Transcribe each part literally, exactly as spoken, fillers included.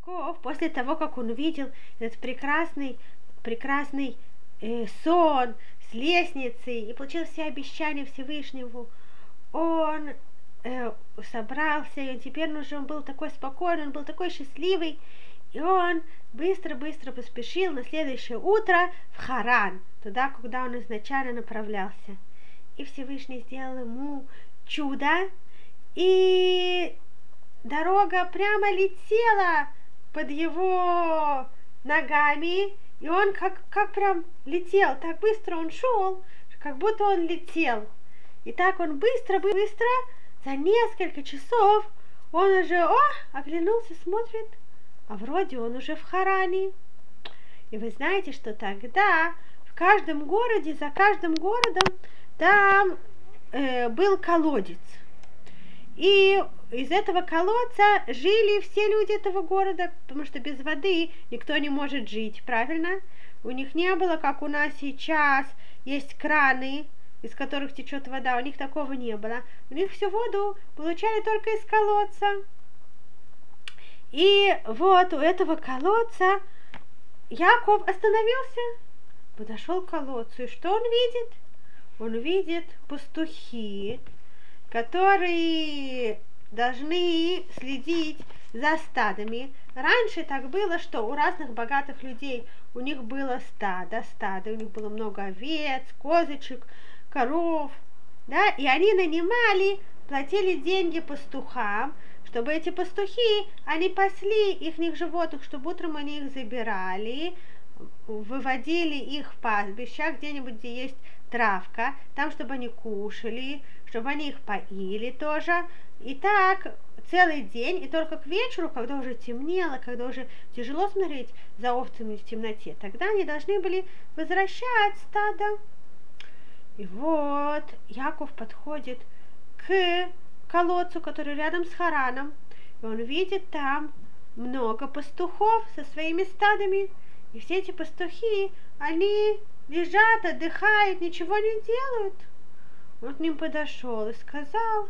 Яков, после того, как он увидел этот прекрасный, прекрасный э, сон с лестницей и получил все обещания Всевышнему, он э, собрался, и он теперь уже он был такой спокойный, он был такой счастливый, и он быстро-быстро поспешил на следующее утро в Харан, туда, куда он изначально направлялся. И Всевышний сделал ему чудо, и дорога прямо летела под его ногами, и он как, как прям летел, так быстро он шел, как будто он летел. И так он быстро-быстро, за несколько часов, он уже, о, оглянулся, смотрит, а вроде он уже в Харане. И вы знаете, что тогда в каждом городе, за каждым городом, там э, был колодец. И из этого колодца жили все люди этого города, потому что без воды никто не может жить, правильно? У них не было, как у нас сейчас, есть краны, из которых течет вода, у них такого не было. У них всю воду получали только из колодца. И вот у этого колодца Яков остановился, подошел к колодцу, и что он видит? Он видит пастухи, которые должны следить за стадами. Раньше так было, что у разных богатых людей у них было стадо, стадо, у них было много овец, козочек, коров, да, и они нанимали, платили деньги пастухам, чтобы эти пастухи, они пасли их животных, чтобы утром они их забирали, выводили их в пастбища, где-нибудь, где есть травка, там, чтобы они кушали, чтобы они их поили тоже. И так целый день, и только к вечеру, когда уже темнело, когда уже тяжело смотреть за овцами в темноте, тогда они должны были возвращать стадо. И вот Яков подходит к колодцу, который рядом с Хараном, и он видит там много пастухов со своими стадами, и все эти пастухи, они лежат, отдыхают, ничего не делают. Он к ним подошел и сказал: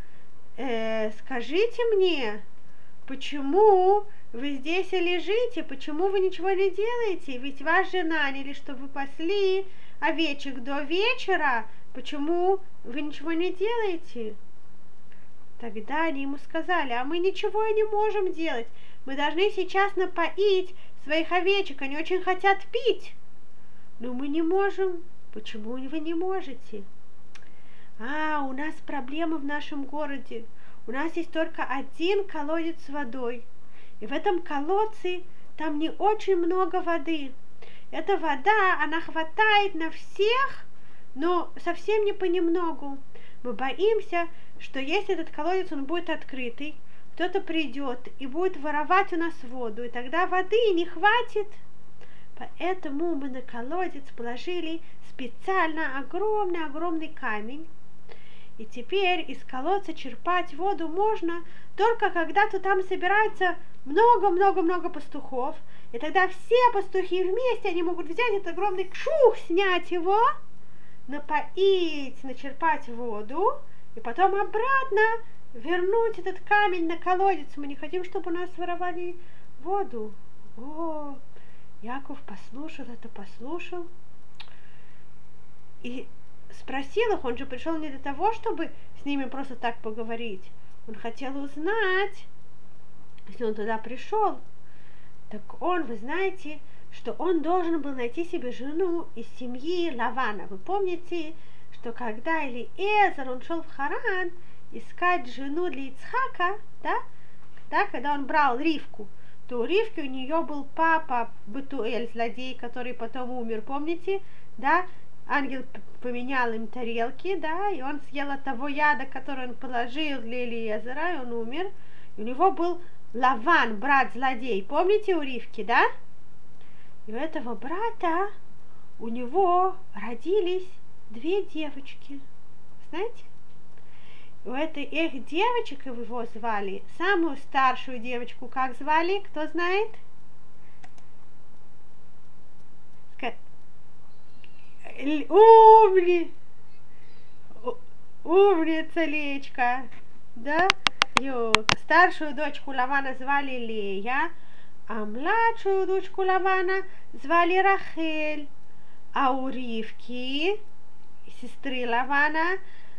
э, скажите мне, почему вы здесь и лежите, почему вы ничего не делаете? Ведь вас же наняли, чтобы вы пасли овечек до вечера, почему вы ничего не делаете? Тогда они ему сказали: а мы ничего и не можем делать, мы должны сейчас напоить своих овечек, они очень хотят пить. Но мы не можем. Почему вы не можете? А, у нас проблема в нашем городе. У нас есть только один колодец с водой. И в этом колодце там не очень много воды. Эта вода, она хватает на всех, но совсем не понемногу. Мы боимся, что если этот колодец, он будет открытый, кто-то придет и будет воровать у нас воду, и тогда воды не хватит. Поэтому мы на колодец положили специально огромный-огромный камень. И теперь из колодца черпать воду можно только когда-то там собирается много-много-много пастухов. И тогда все пастухи вместе, они могут взять этот огромный кшух, снять его, напоить, начерпать воду, и потом обратно вернуть этот камень на колодец. Мы не хотим, чтобы у нас воровали воду. О, Яков послушал это, послушал и спросил их. Он же пришел не для того, чтобы с ними просто так поговорить. Он хотел узнать, если он туда пришел, так он, вы знаете, что он должен был найти себе жену из семьи Лавана. Вы помните, что когда Элиэзер, он шел в Харан искать жену для Ицхака, да, да, когда он брал Ривку, то у Ривки у нее был папа Бетуэль, злодей, который потом умер, помните, да, ангел поменял им тарелки, да, и он съел от того яда, который он положил для Элиэзера, и он умер. И у него был Лаван, брат-злодей, помните у Ривки, да? И у этого брата у него родились две девочки, знаете? У этой их девочек его звали, самую старшую девочку как звали, кто знает? Умни, умница Лечка, да? Ее старшую дочку Лавана звали Лея, а младшую дочку Лавана звали Рахель, а у Ривки, сестры Лавана,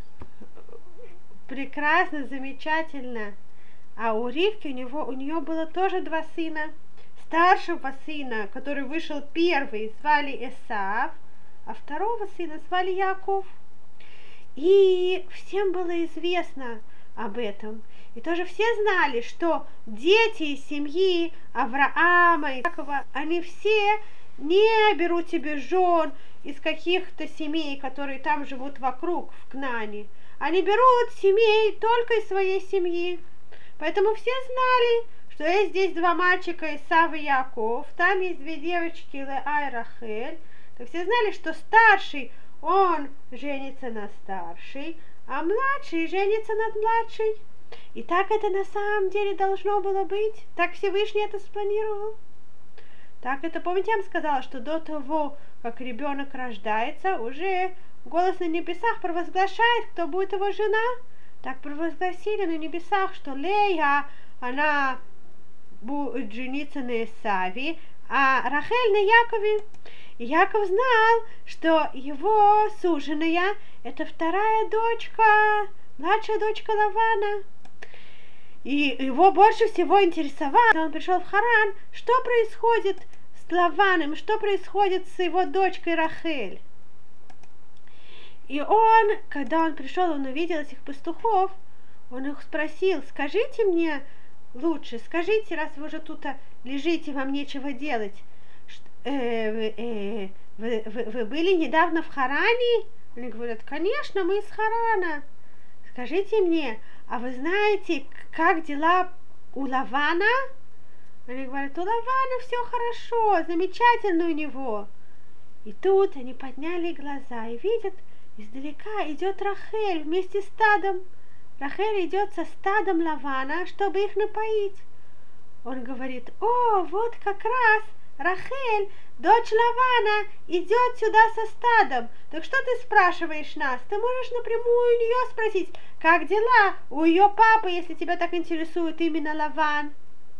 прекрасно, замечательно. А у Ривки у него у нее было тоже два сына. Старшего сына, который вышел первый, звали Эсав, а второго сына звали Яков. И всем было известно об этом. И тоже все знали, что дети из семьи Авраама и Якова, они все не берут себе жен из каких-то семей, которые там живут вокруг, в Кнаане. Они берут семей только из своей семьи. Поэтому все знали, что есть здесь два мальчика, Исав и Яков, там есть две девочки, Леа и Рахель. Так все знали, что старший, он женится на старшей, а младший женится над младшей. И так это на самом деле должно было быть. Так Всевышний это спланировал. Так это, помните, я вам сказала, что до того, как ребенок рождается, уже голос на небесах провозглашает, кто будет его жена. Так провозгласили на небесах, что Лея, она будет жениться на Исаве, а Рахель на Якове. И Яков знал, что его суженая – это вторая дочка, младшая дочка Лавана. И его больше всего интересовало, когда он пришел в Харан, что происходит с Лаваном, что происходит с его дочкой Рахель. И он, когда он пришел, он увидел этих пастухов, он их спросил: скажите мне лучше, скажите, раз вы уже тут лежите, вам нечего делать, э, э, вы, вы, вы были недавно в Харане? Они говорят: конечно, мы из Харана. Скажите мне, а вы знаете, как дела у Лавана? Они говорят: у Лавана все хорошо, замечательно у него. И тут они подняли глаза и видят, издалека идет Рахель вместе с стадом. Рахель идет со стадом Лавана, чтобы их напоить. Он говорит: о, вот как раз Рахель, дочь Лавана, идет сюда со стадом. Так что ты спрашиваешь нас? Ты можешь напрямую у нее спросить, как дела у ее папы, если тебя так интересует именно Лаван.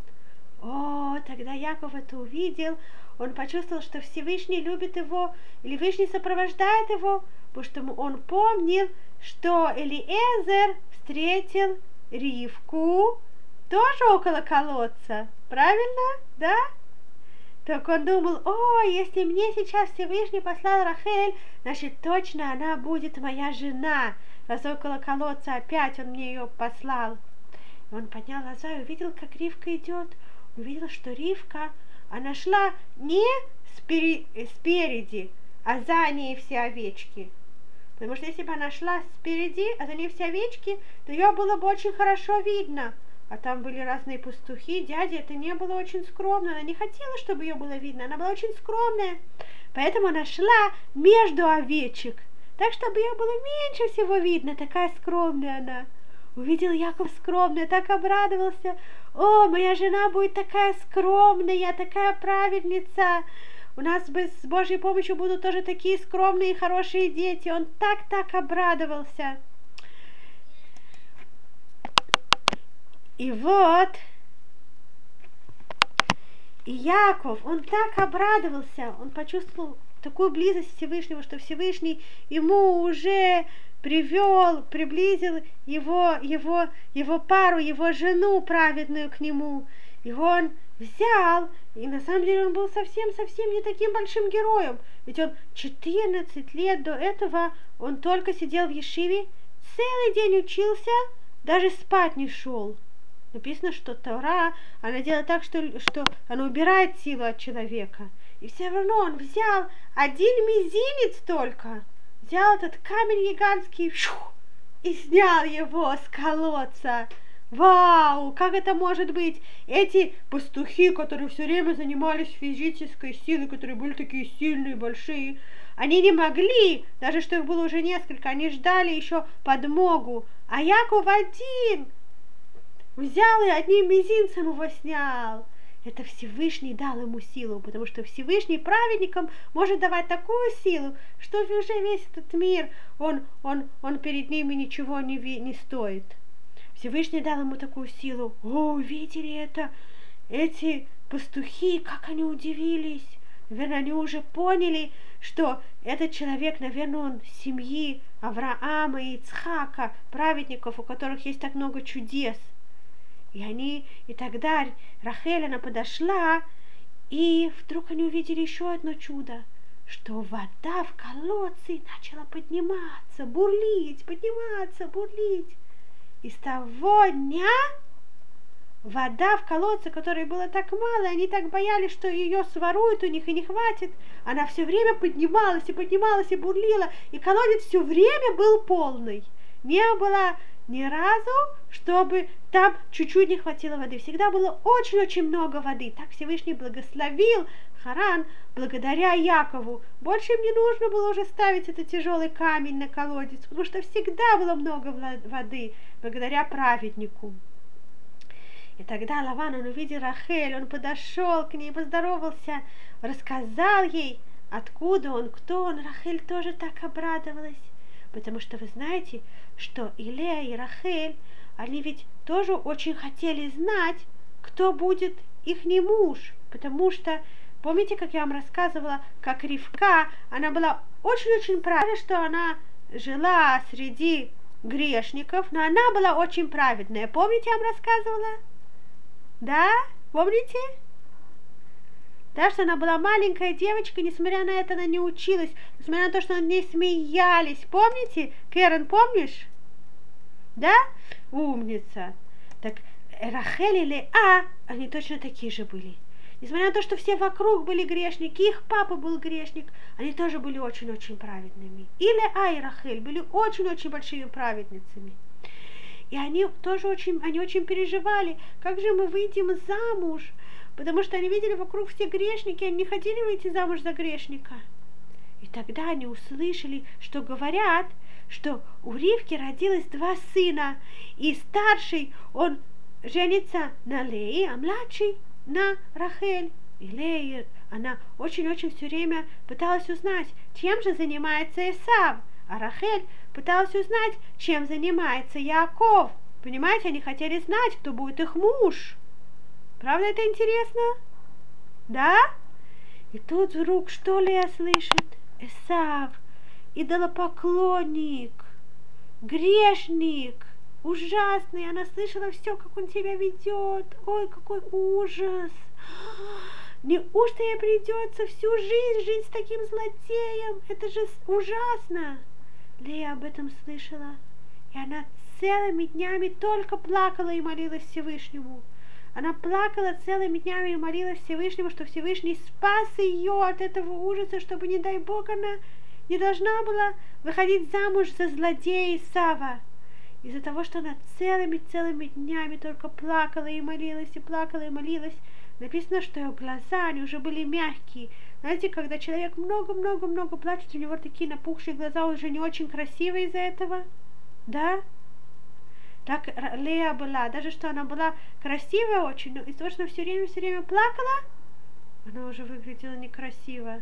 О, тогда Яков это увидел. Он почувствовал, что Всевышний любит его, или Всевышний сопровождает его, потому что он помнил, что Элиэзер встретил Ривку тоже около колодца. Правильно? Да? Так он думал: о, если мне сейчас Всевышний послал Рахель, значит точно она будет моя жена, раз около колодца опять он мне ее послал. И он поднял глаза и увидел, как Ривка идет. Увидел, что Ривка, она шла не спери, спереди, а за ней все овечки. Потому что если бы она шла спереди, а за ней все овечки, то ее было бы очень хорошо видно. А там были разные пастухи, дяди, это не было очень скромно. Она не хотела, чтобы ее было видно, она была очень скромная. Поэтому она шла между овечек, так, чтобы ее было меньше всего видно, такая скромная она. Увидел Яков скромная, так обрадовался: о, моя жена будет такая скромная, такая праведница. У нас бы с Божьей помощью будут тоже такие скромные и хорошие дети. Он так-так обрадовался. И вот, и Яков, он так обрадовался, он почувствовал такую близость Всевышнего, что Всевышний ему уже привел, приблизил его, его, его пару, его жену праведную к нему. И он взял, и на самом деле он был совсем-совсем не таким большим героем. Ведь он четырнадцать лет до этого, он только сидел в ешиве, целый день учился, даже спать не шел. Написано, что Тора, она делает так, что, что она убирает силу от человека. И все равно он взял один мизинец только, взял этот камень гигантский и снял его с колодца. Вау, как это может быть? Эти пастухи, которые все время занимались физической силой, которые были такие сильные, большие, они не могли, даже что их было уже несколько, они ждали еще подмогу. А Яков один взял и одним мизинцем его снял. Это Всевышний дал ему силу, потому что Всевышний праведникам может давать такую силу, что уже весь этот мир, он, он, он перед ними ничего не, не стоит. Всевышний дал ему такую силу. О, видели это? Эти пастухи, как они удивились. Наверное, они уже поняли, что этот человек, наверное, он семьи Авраама и Ицхака, праведников, у которых есть так много чудес. И они, и тогда Рахель, она подошла, и вдруг они увидели еще одно чудо, что вода в колодце начала подниматься, бурлить, подниматься, бурлить. И с того дня вода в колодце, которой было так мало, они так боялись, что ее своруют у них и не хватит, она все время поднималась и поднималась и бурлила, и колодец все время был полный. Не было ни разу, чтобы там чуть-чуть не хватило воды. Всегда было очень-очень много воды. Так Всевышний благословил Харан благодаря Якову. Больше им не нужно было уже ставить этот тяжелый камень на колодец, потому что всегда было много воды благодаря праведнику. И тогда Лаван, он увидел Рахель, он подошел к ней, поздоровался, рассказал ей, откуда он, кто он. Рахель тоже так обрадовалась. Потому что вы знаете, что и Лея, и Рахель, они ведь тоже очень хотели знать, кто будет их муж. Потому что, помните, как я вам рассказывала, как Ривка, она была очень-очень правильна, что она жила среди грешников, но она была очень праведная. Помните, я вам рассказывала? Да? Помните? Да, что она была маленькая девочка, несмотря на это, она не училась, несмотря на то, что над ней смеялись. Помните? Кэрон, помнишь? Да? Умница. Так Рахель и Леа, они точно такие же были. Несмотря на то, что все вокруг были грешники, их папа был грешник, они тоже были очень-очень праведными. И Леа, и Рахель были очень-очень большими праведницами. И они тоже очень, они очень переживали, как же мы выйдем замуж, потому что они видели вокруг все грешники, они не хотели выйти замуж за грешника. И тогда они услышали, что говорят, что у Ривки родилось два сына, и старший, он женится на Лее, а младший на Рахель. И Лея, она очень-очень все время пыталась узнать, чем же занимается Эсав, а Рахель пыталась узнать, чем занимается Яаков. Понимаете, они хотели знать, кто будет их муж. Правда это интересно? Да? И тут вдруг что Лея слышит? Эсав, идолопоклонник, грешник, ужасный. Она слышала все, как он себя ведет. Ой, какой ужас. Неужто ей придется всю жизнь жить с таким злодеем? Это же ужасно. Лея об этом слышала, и она целыми днями только плакала и молилась Всевышнему. Она плакала целыми днями и молилась Всевышнему, что Всевышний спас ее от этого ужаса, чтобы, не дай Бог, она не должна была выходить замуж за злодея Исава. Из-за того, что она целыми-целыми днями только плакала и молилась, и плакала и молилась, написано, что ее глаза, они уже были мягкие. Знаете, когда человек много-много-много плачет, у него такие напухшие глаза, он уже не очень красивый из-за этого. Да? Так Лея была, даже что она была красивая очень, но из-за того, что она все время, все время плакала, она уже выглядела некрасиво.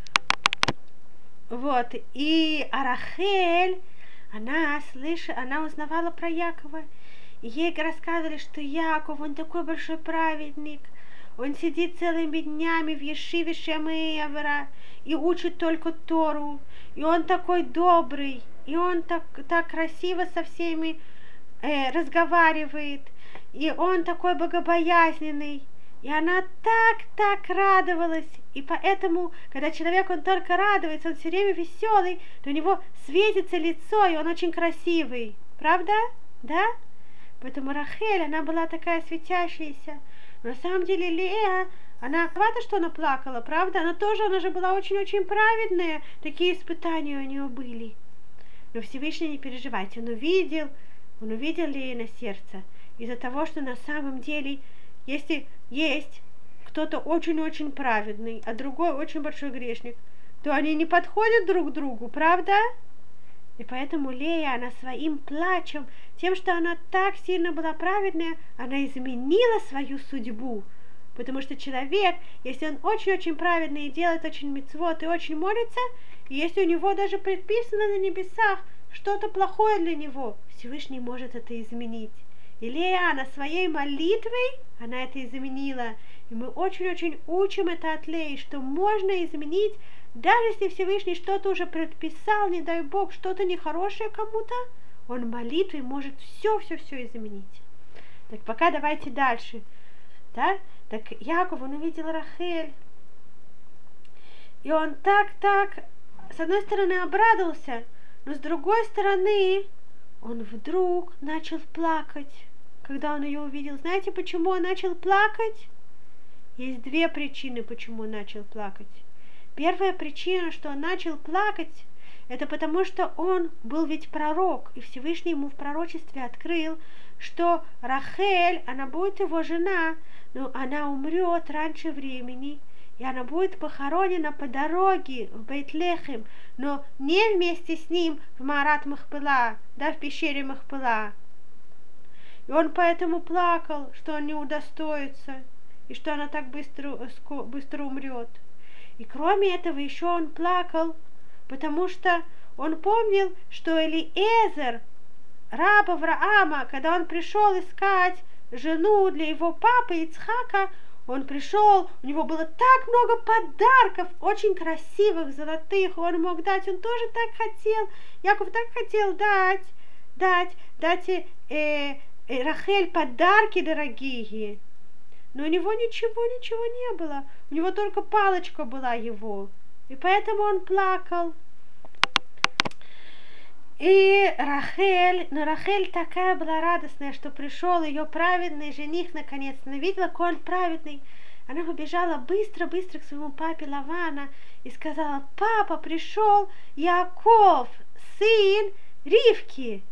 Вот, и Рахель, она слышала, она узнавала про Якова, и ей рассказывали, что Яков, он такой большой праведник, он сидит целыми днями в Ешиве Шемеевра и учит только Тору, и он такой добрый, и он так, так красиво со всеми э, разговаривает, и он такой богобоязненный. И она так-так радовалась. И поэтому, когда человек, он только радуется, он все время веселый, то у него светится лицо, и он очень красивый. Правда? Да? Поэтому Рахель, она была такая светящаяся. Но на самом деле Лея, она рада, что она плакала, правда? Она тоже, она же была очень-очень праведная. Такие испытания у нее были. Но Всевышний, не переживайте, он увидел, он увидел Лею на сердце. Из-за того, что на самом деле, если есть кто-то очень-очень праведный, а другой очень большой грешник, то они не подходят друг к другу, правда? И поэтому Лея, она своим плачем, тем, что она так сильно была праведная, она изменила свою судьбу. Потому что человек, если он очень-очень праведный и делает очень мицвот и очень молится, и если у него даже предписано на небесах что-то плохое для него, Всевышний может это изменить. И Лея своей молитвой, она это изменила. И мы очень-очень учим это от Леи, что можно изменить, даже если Всевышний что-то уже предписал, не дай Бог, что-то нехорошее кому-то, он молитвой может все-все-все изменить. Так пока давайте дальше. Да? Так Яков, он увидел Рахель. И он так-так, с одной стороны, обрадовался, но с другой стороны, он вдруг начал плакать, когда он ее увидел. Знаете, почему он начал плакать? Есть две причины, почему он начал плакать. Первая причина, что он начал плакать, это потому, что он был ведь пророк, и Всевышний ему в пророчестве открыл, что Рахель, она будет его жена, но она умрет раньше времени, и она будет похоронена по дороге в Бейт-Лехем, но не вместе с ним в Маарат Махпела, да, в пещере Махпела. И он поэтому плакал, что он не удостоится, и что она так быстро, быстро умрет. И кроме этого еще он плакал, потому что он помнил, что Элиэзер, раб Авраама, когда он пришел искать жену для его папы Ицхака, он пришел, у него было так много подарков, очень красивых, золотых, он мог дать, он тоже так хотел, Яков так хотел дать, дать, дать э, э, Рахель подарки дорогие, но у него ничего, ничего не было, у него только палочка была его, и поэтому он плакал. И Рахель, но Рахель такая была радостная, что пришел ее праведный жених наконец-то. Она видела, какой он праведный. Она побежала быстро-быстро к своему папе Лавана и сказала: папа, пришел Яков, сын Ривки.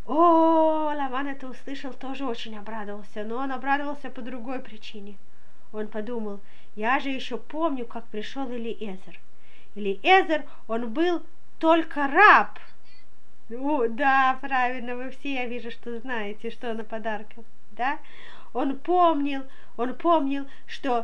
О, Лаван это услышал, тоже очень обрадовался, но он обрадовался по другой причине. Он подумал: я же еще помню, как пришел Элиэзер. Элиэзер, он был только раб. Ну, да, правильно, вы все, я вижу, что знаете, что на подарках, да? Он помнил, он помнил, что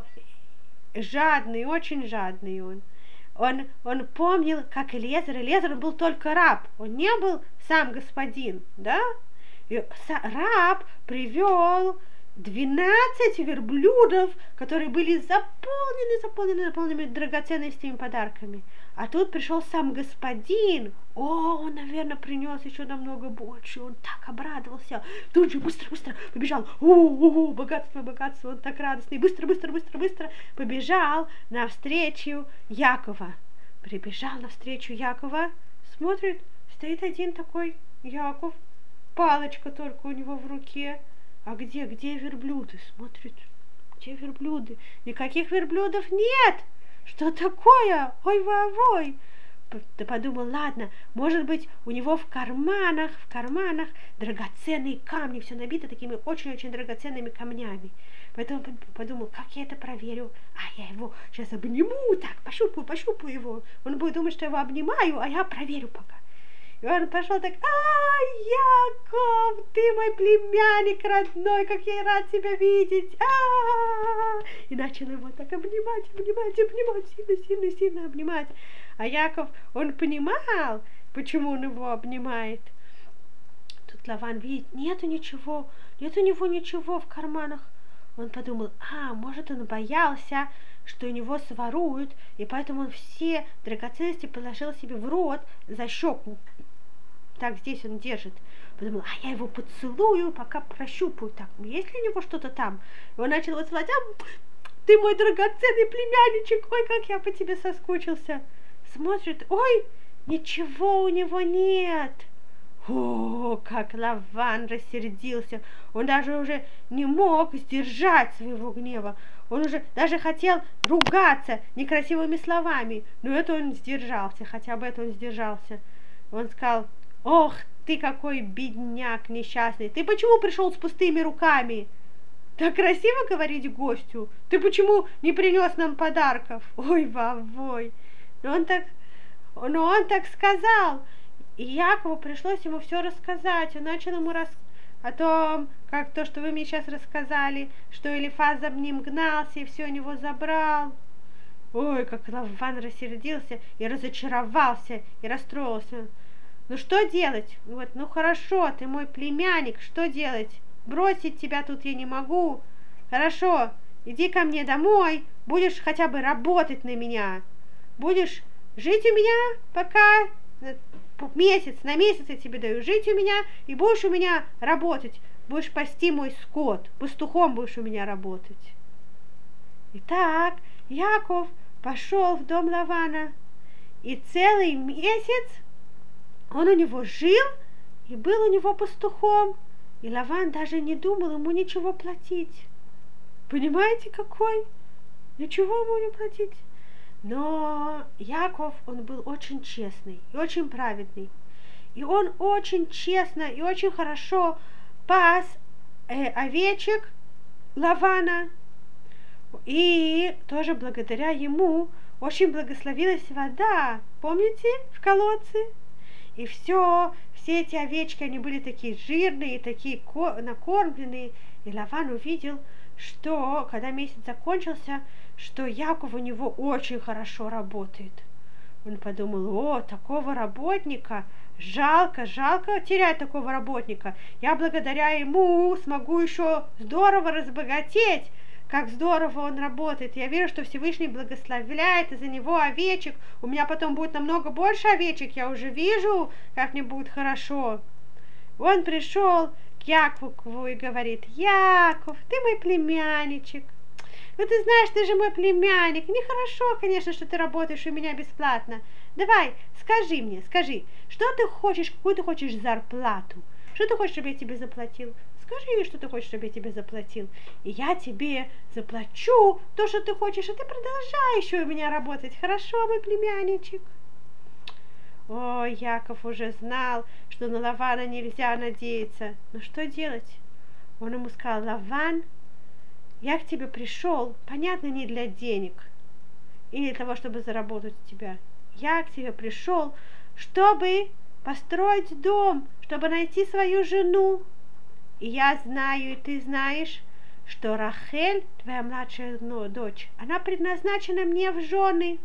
жадный, очень жадный он. Он, он помнил, как Элиэзер, Элиэзер был только раб, он не был сам господин, да? И раб привел двенадцать верблюдов, которые были заполнены, заполнены, заполнены драгоценностями, подарками. А тут пришел сам господин. О, он, наверное, принес еще намного больше. Он так обрадовался. Тут же быстро, быстро побежал. О, о, богатство, богатство. Он так радостный. Быстро, быстро, быстро, быстро побежал навстречу Якова. Прибежал навстречу Якова. Смотрит, стоит один такой Яков. Палочка только у него в руке. А где, где верблюды? Смотрит, где верблюды? Никаких верблюдов нет. Что такое? Ой-ой-ой! Ты подумал, ладно, может быть, у него в карманах, в карманах драгоценные камни, все набито такими очень-очень драгоценными камнями. Поэтому подумал, как я это проверю? А я его сейчас обниму, так, пощупаю, пощупаю его. Он будет думать, что я его обнимаю, а я проверю пока. И он пошел так: а, Яков, ты мой племянник родной, как я рад тебя видеть. А-а-а! И начал его так обнимать, обнимать, обнимать, сильно, сильно, сильно обнимать. А Яков, он понимал, почему он его обнимает. Тут Лаван видит, нету ничего, нет у него ничего в карманах. Он подумал, а, может, он боялся, что у него своруют, и поэтому он все драгоценности положил себе в рот за щеку. Так здесь он держит. Подумал, а я его поцелую, пока прощупаю. Так, есть ли у него что-то там? И он начал его целовать. А, ты мой драгоценный племянничек, ой, как я по тебе соскучился. Смотрит, ой, ничего у него нет. О, как Лаван рассердился. Он даже уже не мог сдержать своего гнева. Он уже даже хотел ругаться некрасивыми словами. Но это он сдержался, хотя бы это он сдержался. Он сказал: ох, ты какой бедняк несчастный. Ты почему пришел с пустыми руками? Так красиво говорить гостю. Ты почему не принес нам подарков? Ой, вовой. Но он так, но он так сказал. И Якову пришлось ему все рассказать. Он начал ему рассказать о том, как то, что вы мне сейчас рассказали, что Элифаз за ним гнался и все у него забрал. Ой, как Лаван рассердился и разочаровался, и расстроился. Ну что делать? Вот, ну хорошо, ты мой племянник, что делать? бросить тебя тут я не могу. Хорошо, иди ко мне домой, будешь хотя бы работать на меня. Будешь жить у меня пока месяц, на месяц я тебе даю жить у меня, и будешь у меня работать. Будешь пасти мой скот, пастухом будешь у меня работать. Итак, Яков пошел в дом Лавана, и целый месяц он у него жил, и был у него пастухом, и Лаван даже не думал ему ничего платить. Понимаете, какой? Ничего ему не платить. Но Яков, он был очень честный и очень праведный. И он очень честно и очень хорошо пас э, овечек Лавана. И тоже благодаря ему очень благословилась вода. Помните, в колодце? И все, все эти овечки, они были такие жирные, такие накормленные. И Лаван увидел, что, когда месяц закончился, что Яков у него очень хорошо работает. Он подумал: о, такого работника, жалко, жалко терять такого работника. Я благодаря ему смогу еще здорово разбогатеть. Как здорово он работает. Я верю, что Всевышний благословляет из-за него овечек. У меня потом будет намного больше овечек. Я уже вижу, как мне будет хорошо. Он пришел к Якову и говорит: Яков, ты мой племянничек. Ну ты знаешь, ты же мой племянник. Нехорошо, конечно, что ты работаешь у меня бесплатно. Давай, скажи мне, скажи, что ты хочешь, какую ты хочешь зарплату? Что ты хочешь, чтобы я тебе заплатил? Скажи, что ты хочешь, чтобы я тебе заплатил. И я тебе заплачу то, что ты хочешь, а ты продолжай еще у меня работать. Хорошо, мой племянничек? О, Яков уже знал, что на Лавана нельзя надеяться. Но что делать? Он ему сказал: Лаван, я к тебе пришел, понятно, не для денег и не для того, чтобы заработать у тебя. Я к тебе пришел, чтобы построить дом, чтобы найти свою жену. И я знаю, и ты знаешь, что Рахель, твоя младшая дочь, она предназначена мне в жены.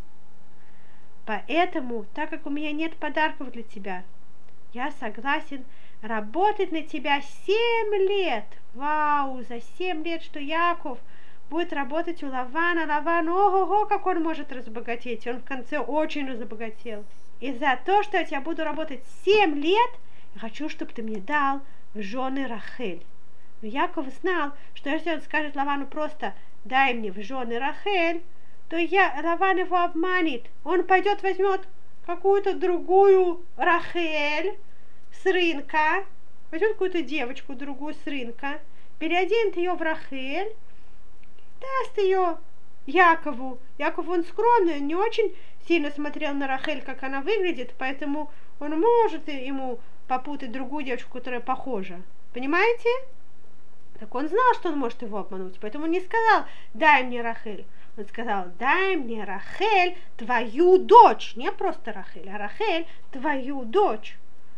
Поэтому, так как у меня нет подарков для тебя, я согласен работать на тебя семь лет. Вау, за семь лет, что Яков будет работать у Лавана. Лаван, ого-го, как он может разбогатеть. Он в конце очень разбогател. И за то, что я тебя буду работать семь лет, я хочу, чтобы ты мне дал в жены Рахель. Но Яков знал, что если он скажет Лавану просто: дай мне в жены Рахель, то я, Лаван его обманет. Он пойдет, возьмет какую-то другую Рахель с рынка, возьмет какую-то девочку другую с рынка, переоденет ее в Рахель, даст ее Якову. Яков, он скромный, он не очень сильно смотрел на Рахель, как она выглядит, поэтому он может ему попутать другую девочку, которая похожа. Понимаете? Так он знал, что он может его обмануть, поэтому он не сказал: дай мне Рахель. Он сказал: дай мне Рахель, твою дочь. Не просто Рахель, а Рахель, твою дочь.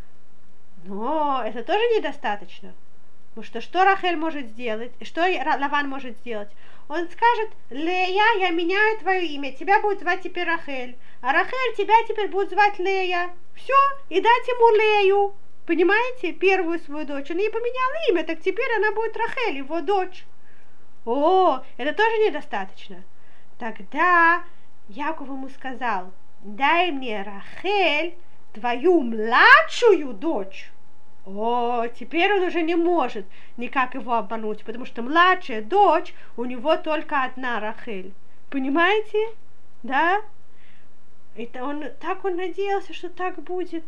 Но это тоже недостаточно. Потому что что Рахель может сделать? Что Лаван может сделать? Он скажет: Лея, я меняю твое имя, тебя будет звать теперь Рахель. А Рахель тебя теперь будет звать Лея. Все, и дать ему Лею. Понимаете? Первую свою дочь. Он ей поменял имя, так теперь она будет Рахель, его дочь. О, это тоже недостаточно. Тогда Яков ему сказал: дай мне Рахель, твою младшую дочь. О, теперь он уже не может никак его обмануть, потому что младшая дочь, у него только одна Рахель. Понимаете? Да? Это он, так он надеялся, что так будет.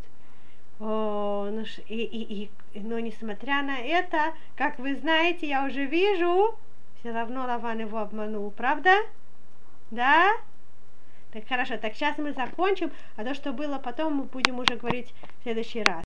О, ну, и, и, и, но несмотря на это, как вы знаете, я уже вижу, все равно Лаван его обманул, правда? Да? Так хорошо, так сейчас мы закончим, а то, что было потом, мы будем уже говорить в следующий раз.